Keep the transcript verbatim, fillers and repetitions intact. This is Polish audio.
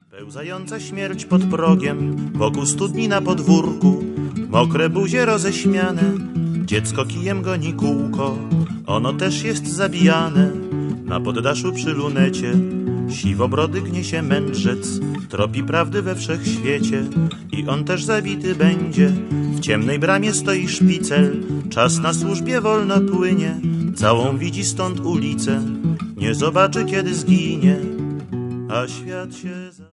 Pełzająca śmierć pod progiem, wokół studni na podwórku, mokre buzie roześmiane, dziecko kijem goni kółko, ono też jest zabijane. Na poddaszu przy lunecie siwobrody gnie się mędrzec, tropi prawdy we wszechświecie i on też zabity będzie. W ciemnej bramie stoi szpicel, czas na służbie wolno płynie, całą widzi stąd ulicę, nie zobaczy kiedy zginie, a świat się